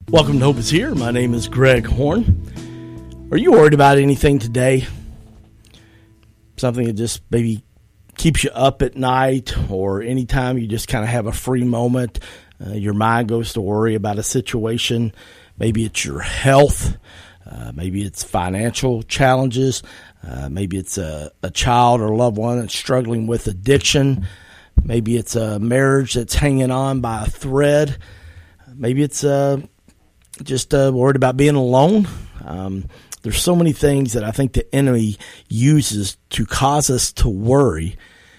Welcome to Hope is Here. My name is Greg Horn. Are you worried about anything today? Something that just maybe keeps you up at night, or anytime you just kind of have a free moment, your mind goes to worry about a situation. Maybe it's your health. Maybe it's financial challenges. Maybe it's a child or loved one that's struggling with addiction. Maybe it's a marriage that's hanging on by a thread. Maybe it's just worried about being alone. There's so many things that I think the enemy uses to cause us to worry.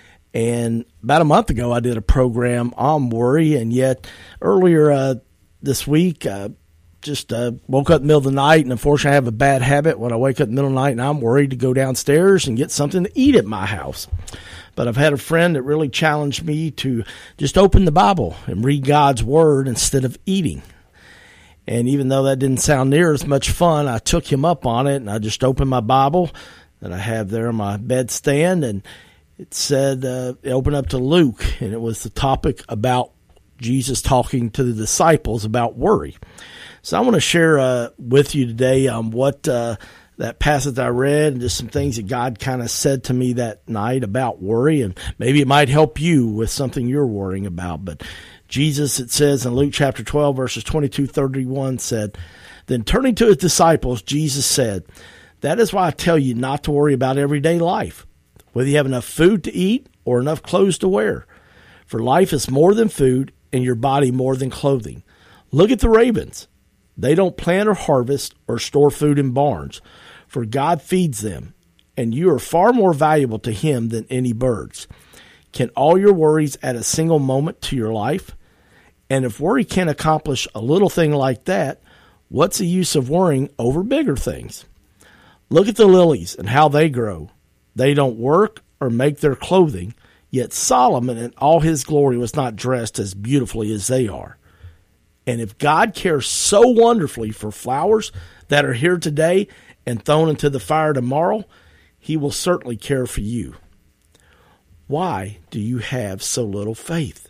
And about a month ago, I did a program on worry, and yet earlier this week, just woke up in the middle of the night, and unfortunately I have a bad habit when I wake up in the middle of the night and I'm worried to go downstairs and get something to eat at my house. But I've had a friend that really challenged me to just open the Bible and read God's Word instead of eating. And even though that didn't sound near as much fun, I took him up on it, and I just opened my Bible that I have there on my bedstand, and it said, open up to Luke, and it was the topic about Jesus talking to the disciples about worry. So I want to share with you today what that passage I read, and just some things that God kind of said to me that night about worry, and maybe it might help you with something you're worrying about. But Jesus, it says in Luke chapter 12, verses 22-31, said, "Then turning to his disciples, Jesus said, 'That is why I tell you not to worry about everyday life, whether you have enough food to eat or enough clothes to wear. For life is more than food, and your body more than clothing. Look at the ravens. They don't plant or harvest or store food in barns, for God feeds them, and you are far more valuable to him than any birds. Can all your worries add a single moment to your life? And if worry can't accomplish a little thing like that, what's the use of worrying over bigger things? Look at the lilies and how they grow. They don't work or make their clothing, yet Solomon in all his glory was not dressed as beautifully as they are. And if God cares so wonderfully for flowers that are here today and thrown into the fire tomorrow, he will certainly care for you. Why do you have so little faith?'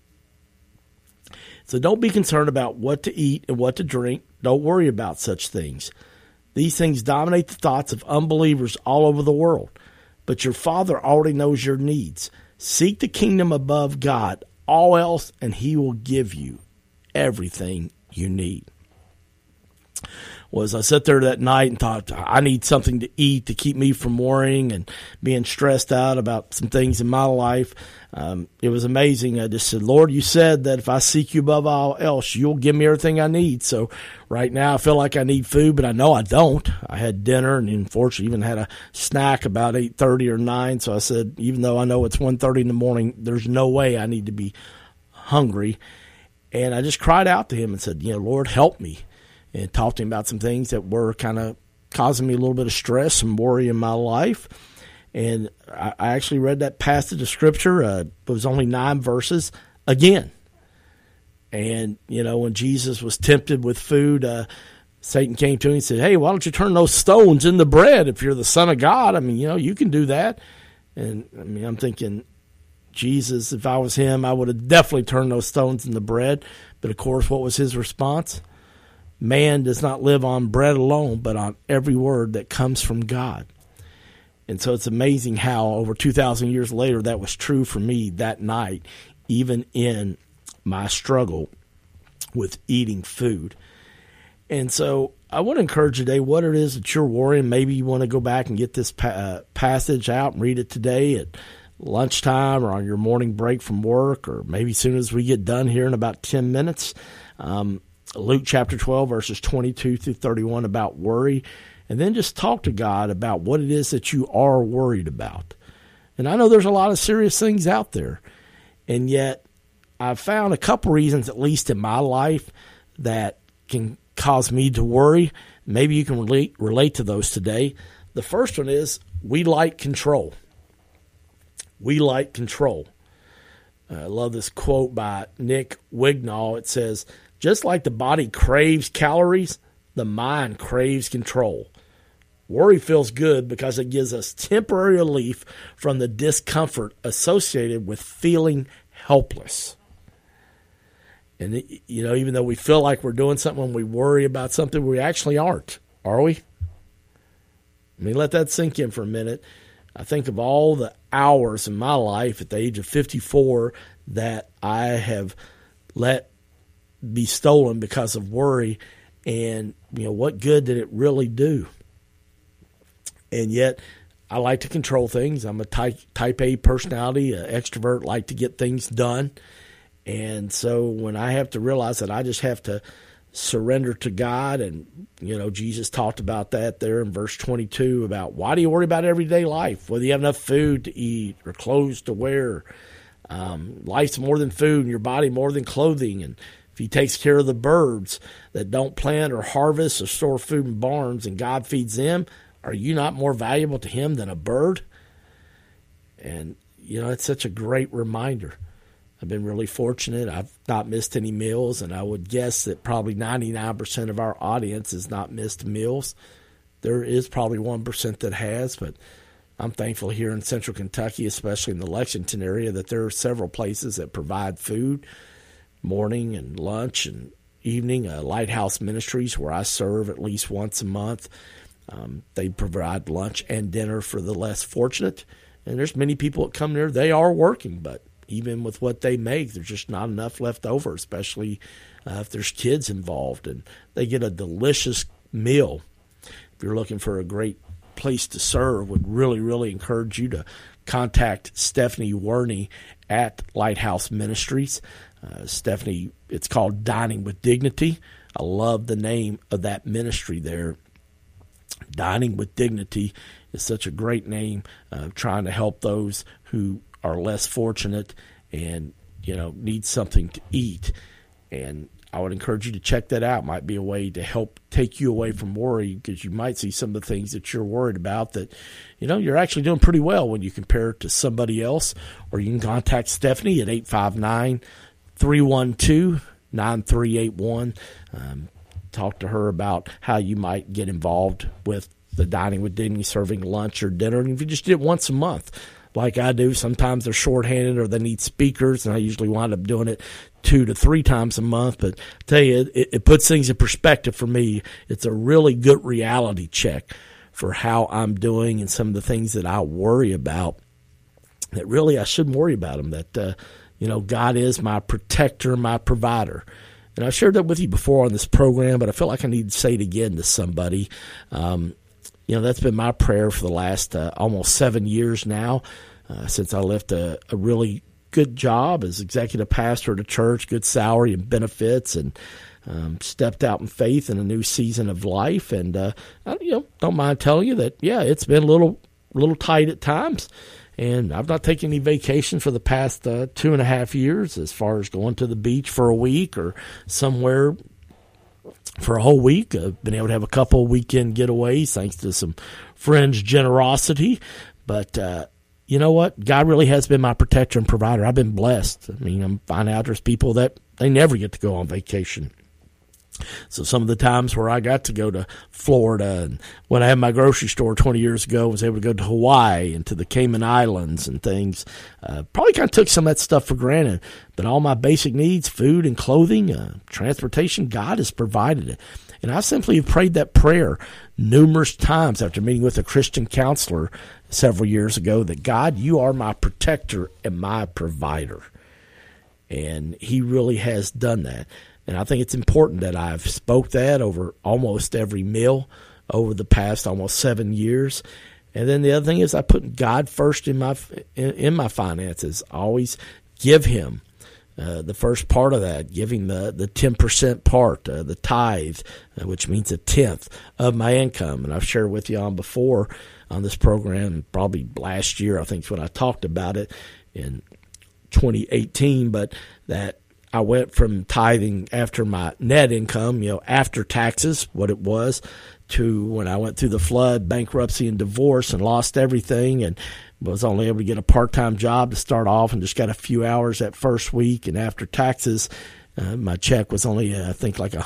So don't be concerned about what to eat and what to drink. Don't worry about such things. These things dominate the thoughts of unbelievers all over the world. But your Father already knows your needs. Seek the kingdom above God, all else, and he will give you everything you need." Well, as I sat there that night and thought, I need something to eat to keep me from worrying and being stressed out about some things in my life, it was amazing. I just said, "Lord, you said that if I seek you above all else, you'll give me everything I need." So right now I feel like I need food, but I know I don't. I had dinner and unfortunately even had a snack about 8:30 or 9. So I said, even though I know it's 1:30 in the morning, there's no way I need to be hungry. And I just cried out to him and said, "Lord, help me." And talked to him about some things that were kind of causing me a little bit of stress and worry in my life. And I actually read that passage of Scripture. It was only 9 verses again. And, when Jesus was tempted with food, Satan came to him and said, "Hey, why don't you turn those stones into bread if you're the Son of God? You can do that." And, I'm thinking, Jesus, if I was him, I would have definitely turned those stones into bread. But, of course, what was his response? Man does not live on bread alone, but on every word that comes from God. And so it's amazing how over 2,000 years later that was true for me that night, even in my struggle with eating food. And so I want to encourage you today, what it is that you're worrying. Maybe you want to go back and get this passage out and read it today at lunchtime or on your morning break from work, or maybe as soon as we get done here in about 10 minutes. Luke chapter 12, verses 22-31 about worry, and then just talk to God about what it is that you are worried about. And I know there's a lot of serious things out there, and yet I've found a couple reasons, at least in my life, that can cause me to worry. Maybe you can relate to those today. The first one is we like control. We like control. I love this quote by Nick Wignall. It says, "Just like the body craves calories, the mind craves control. Worry feels good because it gives us temporary relief from the discomfort associated with feeling helpless." And, even though we feel like we're doing something when we worry about something, we actually aren't, are we? I mean, let that sink in for a minute. I think of all the hours in my life at the age of 54 that I have let be stolen because of worry, and, what good did it really do? And yet, I like to control things. I'm a type A personality, an extrovert, like to get things done. And so when I have to realize that I just have to surrender to God, and, Jesus talked about that there in verse 22 about why do you worry about everyday life, whether you have enough food to eat or clothes to wear. Life's more than food and your body more than clothing. And if he takes care of the birds that don't plant or harvest or store food in barns and God feeds them, are you not more valuable to him than a bird? And, it's such a great reminder. I've been really fortunate. I've not missed any meals, and I would guess that probably 99% of our audience has not missed meals. There is probably 1% that has, but I'm thankful here in central Kentucky, especially in the Lexington area, that there are several places that provide food, morning and lunch and evening. Lighthouse Ministries, where I serve at least once a month, they provide lunch and dinner for the less fortunate. And there's many people that come there. They are working, but even with what they make, there's just not enough left over, especially if there's kids involved. And they get a delicious meal. If you're looking for a great place to serve, would really, really encourage you to contact Stephanie Werney at Lighthouse Ministries. Stephanie, it's called Dining with Dignity. I love the name of that ministry there. Dining with Dignity is such a great name, trying to help those who are less fortunate and, need something to eat. And I would encourage you to check that out. Might be a way to help take you away from worry, because you might see some of the things that you're worried about that, you're actually doing pretty well when you compare it to somebody else. Or you can contact Stephanie at 859-312-9381. Talk to her about how you might get involved with the Dining with Dignity, serving lunch or dinner. And if you just did it once a month, like I do, sometimes they're shorthanded or they need speakers, and I usually wind up doing it 2 to 3 times a month. But I tell you, it puts things in perspective for me. It's a really good reality check for how I'm doing and some of the things that I worry about, that really I shouldn't worry about them, that, God is my protector, my provider. And I've shared that with you before on this program, but I feel like I need to say it again to somebody. That's been my prayer for the last almost 7 years now, since I left a really good job as executive pastor at a church, good salary and benefits, and stepped out in faith in a new season of life. And, don't mind telling you that, it's been a little tight at times. And I've not taken any vacation for the past 2.5 years, as far as going to the beach for a week or somewhere for a whole week. I've been able to have a couple of weekend getaways thanks to some friends' generosity. But you know what? God really has been my protector and provider. I've been blessed. I mean, I'm finding out there's people that they never get to go on vacation. So some of the times where I got to go to Florida, and when I had my grocery store 20 years ago, I was able to go to Hawaii and to the Cayman Islands and things. Probably kind of took some of that stuff for granted. But all my basic needs, food and clothing, transportation, God has provided it. And I simply have prayed that prayer numerous times after meeting with a Christian counselor several years ago, that God, you are my protector and my provider. And he really has done that. And I think it's important that I've spoke that over almost every meal over the past almost 7 years. And then the other thing is I put God first in my finances. I always give him the first part of that, giving the 10% part, the tithe, which means 1/10 of my income. And I've shared with you on before on this program, probably last year, I think is when I talked about it in 2018, but that I went from tithing after my net income, after taxes, what it was, to when I went through the flood, bankruptcy, and divorce and lost everything, and was only able to get a part-time job to start off and just got a few hours that first week. And after taxes, my check was only, I think, like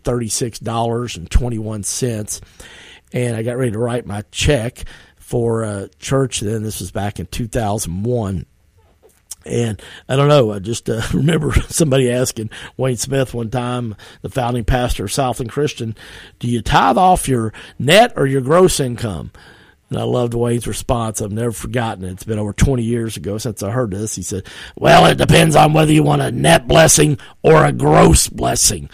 $136.21. And I got ready to write my check for church then. This was back in 2001. And I don't know, I just remember somebody asking Wayne Smith one time, the founding pastor of Southland Christian, do you tithe off your net or your gross income? And I loved Wayne's response. I've never forgotten it. It's been over 20 years ago since I heard this. He said, well, it depends on whether you want a net blessing or a gross blessing.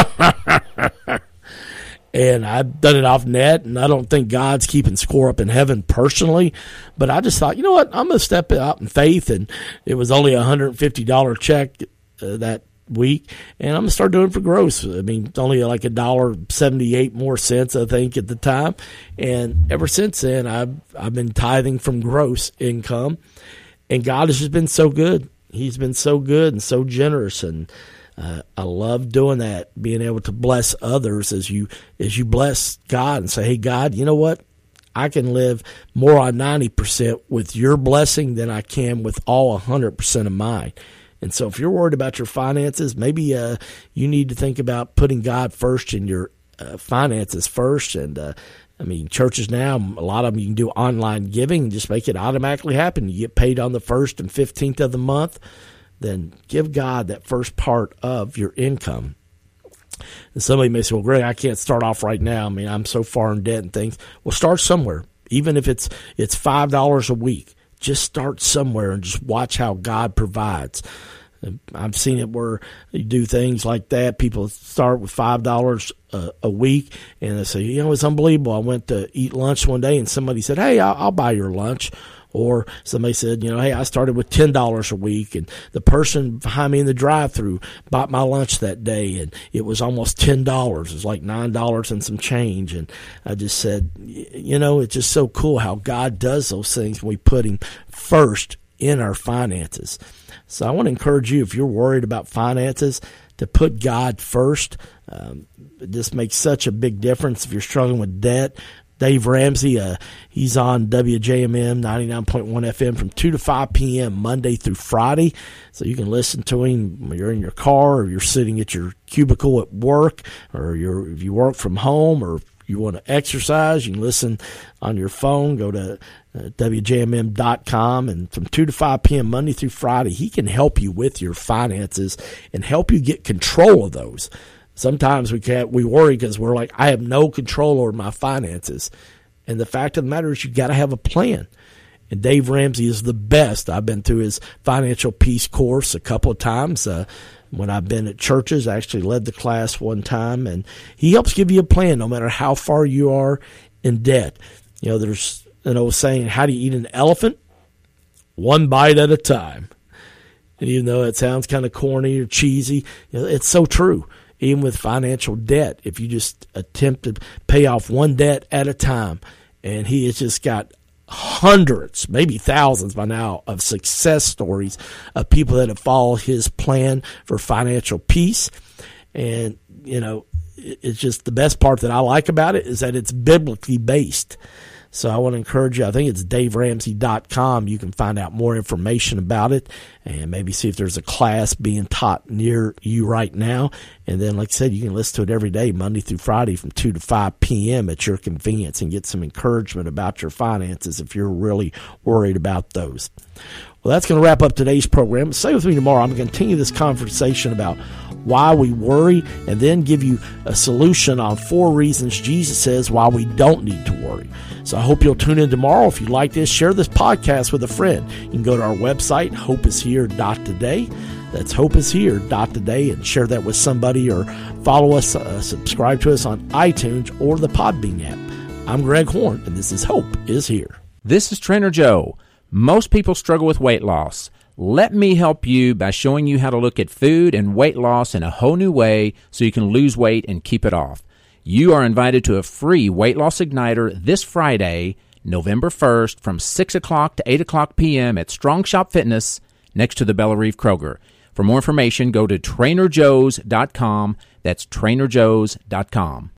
And I've done it off net, and I don't think God's keeping score up in heaven personally. But I just thought, you know what, I'm going to step out in faith, and it was only a $150 check that week, and I'm going to start doing it for gross. I mean, it's only like $1.78 more cents, I think, at the time. And ever since then, I've been tithing from gross income, and God has just been so good. He's been so good and so generous, and I love doing that, being able to bless others as you bless God and say, hey, God, you know what? I can live more on 90% with your blessing than I can with all 100% of mine. And so if you're worried about your finances, maybe you need to think about putting God first in your finances first. And I mean, churches now, a lot of them, you can do online giving and just make it automatically happen. You get paid on the 1st and 15th of the month. Then give God that first part of your income. And somebody may say, well, Greg, I can't start off right now. I mean, I'm so far in debt and things. Well, start somewhere. Even if it's $5 a week, just start somewhere and just watch how God provides. I've seen it where you do things like that. People start with $5 a week, and they say, you know, it's unbelievable. I went to eat lunch one day, and somebody said, hey, I'll buy your lunch. Or somebody said, you know, hey, I started with $10 a week, and the person behind me in the drive-thru bought my lunch that day, and it was almost $10. It was like $9 and some change. And I just said, you know, it's just so cool how God does those things when we put him first in our finances. So I want to encourage you, if you're worried about finances, to put God first. This makes such a big difference if you're struggling with debt. Dave Ramsey, he's on WJMM 99.1 FM from 2 to 5 p.m. Monday through Friday. So you can listen to him when you're in your car, or you're sitting at your cubicle at work, or if you work from home, or you want to exercise, you can listen on your phone. Go to WJMM.com, and from 2 to 5 p.m. Monday through Friday, he can help you with your finances and help you get control of those. Sometimes we worry because we're like, I have no control over my finances. And the fact of the matter is, you got to have a plan. And Dave Ramsey is the best. I've been through his financial peace course a couple of times. When I've been at churches, I actually led the class one time, and he helps give you a plan no matter how far you are in debt. You know, there's an old saying, how do you eat an elephant? One bite at a time. And even though it sounds kind of corny or cheesy, you know, it's so true. Even with financial debt, if you just attempt to pay off one debt at a time, and he has just got hundreds, maybe thousands by now, of success stories of people that have followed his plan for financial peace. And, you know, it's just the best part that I like about it is that it's biblically based. So I want to encourage you. I think it's DaveRamsey.com. You can find out more information about it and maybe see if there's a class being taught near you right now. And then, like I said, you can listen to it every day, Monday through Friday from 2 to 5 p.m. at your convenience, and get some encouragement about your finances if you're really worried about those. Well, that's going to wrap up today's program. Stay with me tomorrow. I'm going to continue this conversation about why we worry, and then give you a solution on 4 reasons Jesus says why we don't need to worry. So I hope you'll tune in tomorrow. If you like this, share this podcast with a friend. You can go to our website, hopeishere.today. That's hopeishere.today, and share that with somebody, or follow us, subscribe to us on iTunes or the Podbean app. I'm Greg Horn, and this is Hope is Here. This is Trainer Joe. Most people struggle with weight loss. Let me help you by showing you how to look at food and weight loss in a whole new way so you can lose weight and keep it off. You are invited to a free weight loss igniter this Friday, November 1st, from 6 o'clock to 8 o'clock p.m. at Strong Shop Fitness next to the Bella Reeve Kroger. For more information, go to trainerjoes.com. That's trainerjoes.com.